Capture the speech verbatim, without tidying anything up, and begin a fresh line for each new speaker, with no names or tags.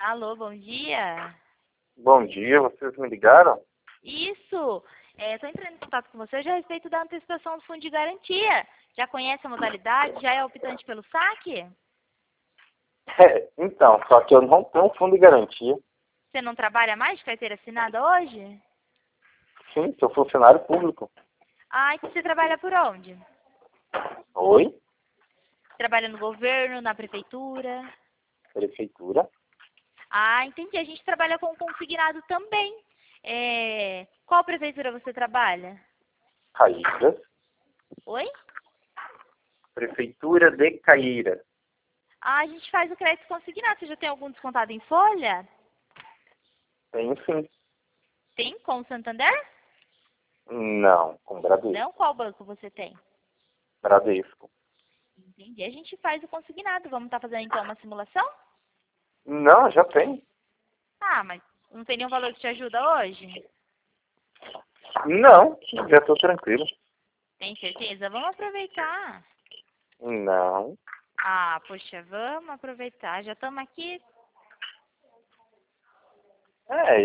Alô, bom dia.
Bom dia, vocês me ligaram?
Isso. Estou entrando em contato com você já a respeito da antecipação do fundo de garantia. Já conhece a modalidade? Já é optante pelo saque?
É, então, só que eu não tenho fundo de garantia.
Você não trabalha mais de carteira assinada hoje?
Sim, sou funcionário público.
Ah, então você trabalha por onde?
Oi?
Trabalha no governo, na prefeitura?
Prefeitura.
Ah, entendi. A gente trabalha com consignado também. É... Qual prefeitura você trabalha?
Caíras.
Oi?
Prefeitura de Caíras.
Ah, a gente faz o crédito consignado. Você já tem algum descontado em folha?
Tenho sim.
Tem com o Santander?
Não, com Bradesco.
Não? Qual banco você tem?
Bradesco.
Entendi. A gente faz o consignado. Vamos estar fazendo então uma simulação?
Não, já tem.
Ah, mas não tem nenhum valor que te ajuda hoje?
Não, já estou tranquilo.
Tem certeza? Vamos aproveitar.
Não.
Ah, poxa, vamos aproveitar. Já estamos aqui.
É,